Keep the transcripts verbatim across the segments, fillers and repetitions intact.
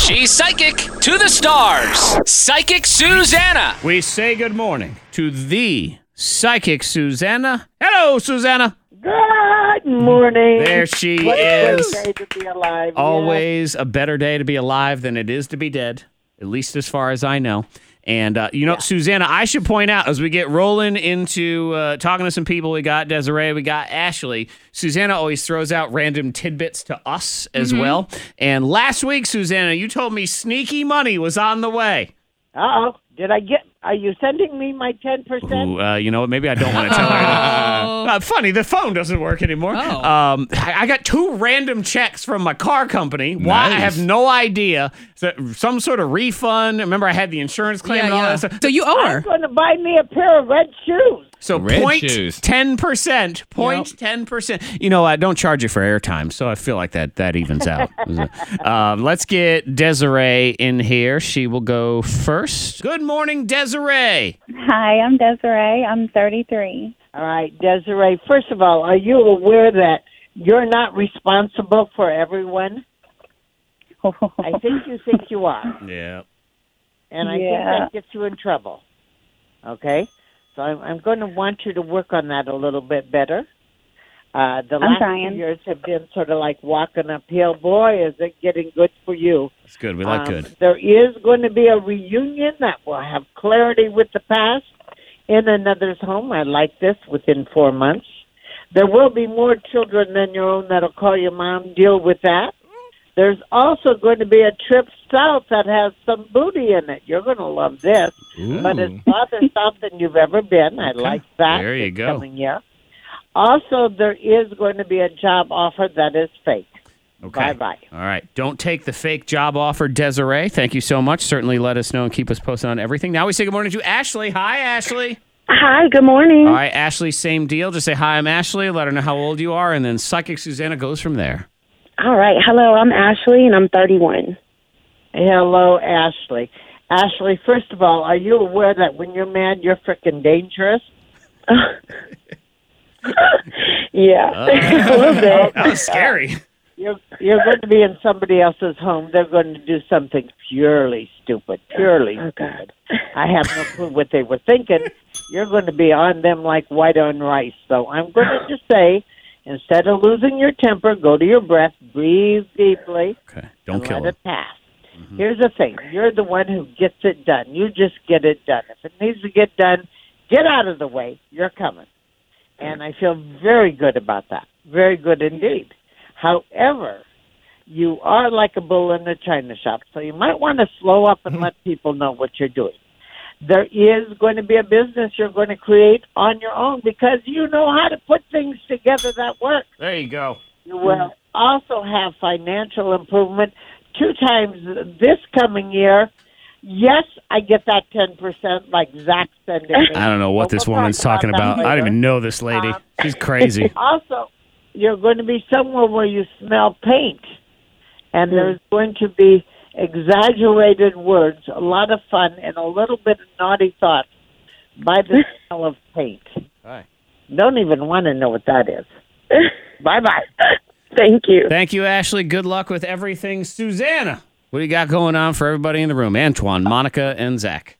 She's psychic to the stars. Psychic Susanna. We say good morning to the Psychic Susanna. Hello, Susanna. Good morning. There she what a is. great day to be alive. Always a better day to be alive than it is to be dead, at least as far as I know. And, uh, you know, yeah. Susanna, I should point out, as we get rolling into uh, talking to some people, we got Desiree, we got Ashley. Susanna always throws out random tidbits to us as mm-hmm. well. And last week, Susanna, you told me sneaky money was on the way. Uh-oh. Did I get... Are you sending me my ten percent? Ooh, uh, you know what? Maybe I don't want to tell her. Uh, funny, the phone doesn't work anymore. Oh. Um, I, I got two random checks from my car company. Why? Nice. I have no idea. So, some sort of refund. Remember, I had the insurance claim yeah, and all yeah. that stuff. So you owe her. I'm going to buy me a pair of red shoes. So red point shoes. ten percent. Point yep. ten percent. You know, I don't charge you for airtime, so I feel like that that evens out. um, let's get Desiree in here. She will go first. Good morning, Desiree. Hi, I'm Desiree. I'm thirty-three. All right, Desiree. First of all, are you aware that you're not responsible for everyone? I think you think you are. Yeah. And I yeah. think that gets you in trouble. Okay? So I'm, I'm going to want you to work on that a little bit better. Uh, the I'm last trying. few years have been sort of like walking uphill. Boy, is it getting good for you. That's good. We like um, good. There is going to be a reunion that will have clarity with the past in another's home. I like this within four months. There will be more children than your own that'll call you mom. Deal with that. There's also going to be a trip south that has some booty in it. You're going to love this. Ooh. But it's farther south than you've ever been. I Okay. like that. There you this go. Coming year. Also, there is going to be a job offer that is fake. Okay. Bye-bye. All right. Don't take the fake job offer, Desiree. Thank you so much. Certainly let us know and keep us posted on everything. Now we say good morning to Ashley. Hi, Ashley. Hi, good morning. All right, Ashley, same deal. Just say, hi, I'm Ashley. Let her know how old you are, and then Psychic Susanna goes from there. All right. Hello, I'm Ashley, and I'm thirty-one. Hello, Ashley. Ashley, first of all, are you aware that when you're mad, you're freaking dangerous? yeah, Uh, a little bit. That was scary. You're you're going to be in somebody else's home. They're going to do something purely stupid, purely Oh, stupid. I have no clue what they were thinking. You're going to be on them like white on rice. So I'm going to just say, instead of losing your temper, go to your breath, breathe deeply, Okay. Don't and kill let him. it pass. Mm-hmm. Here's the thing. You're the one who gets it done. You just get it done. If it needs to get done, get out of the way. You're coming. And I feel very good about that. Very good indeed. However, you are like a bull in a china shop, so you might want to slow up and let people know what you're doing. There is going to be a business you're going to create on your own because you know how to put things together that work. There you go. You will also have financial improvement two times this coming year. Yes, I get that ten percent like Zach said. I don't know what But this we'll woman's talk talking about. that I don't later. even know this lady. Um, She's crazy. Also, you're going to be somewhere where you smell paint, and there's going to be exaggerated words, a lot of fun, and a little bit of naughty thoughts by the smell of paint. Hi. Don't even want to know what that is. Bye-bye. Thank you. Thank you, Ashley. Good luck with everything. Susanna, what do you got going on for everybody in the room? Antoine, Monica, and Zach.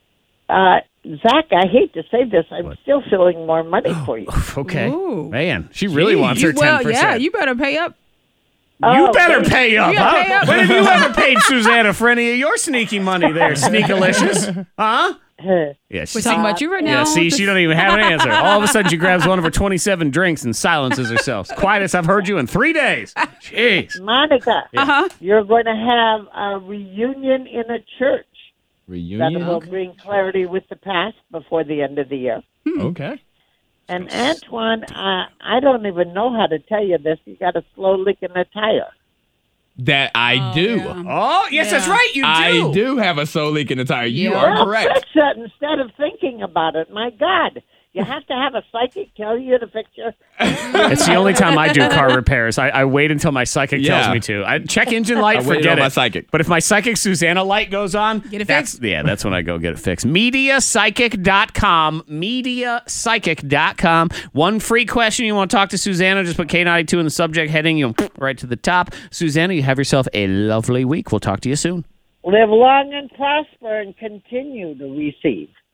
Uh, Zach, I hate to say this. I'm What? still feeling more money for you. Okay. Ooh. Man, she really Gee, wants you- her ten percent. Well, yeah, you better pay up. You Oh, better baby. pay up, You gotta huh? pay up. When have you ever paid Susanna for any of your sneaky money there, Sneakalicious? Huh? Yeah, she, We're talking about you right now. yeah, see, she don't even have an answer. All of a sudden, she grabs one of her twenty-seven drinks and silences herself. Quietest I've heard you in three days. Jeez. Monica, Uh-huh. you're going to have a reunion in a church that Reunion? will bring clarity with the past before the end of the year. Okay. And Antoine, uh, I don't even know how to tell you this. You got a slow leak in the tire. That I Oh, do. yeah. Oh, yes, Yeah. that's right. You do. I do have a soul leak in the tire. You Yeah. are Well, correct. fix it instead of thinking about it. My God, You have to have a psychic tell you to fix your. It's the only time I do car repairs. I, I wait until my psychic Yeah. tells me to. I check engine light, I waited forget on it. my psychic. But if my psychic Susanna light goes on, Get it that's, fixed? yeah, that's when I go get it fixed. media psychic dot com. media psychic dot com. One free question you want to talk to Susanna, just put K ninety-two in the subject heading. You'll right to the top. Susanna, you have yourself a lovely week. We'll talk to you soon. Live long and prosper and continue to receive.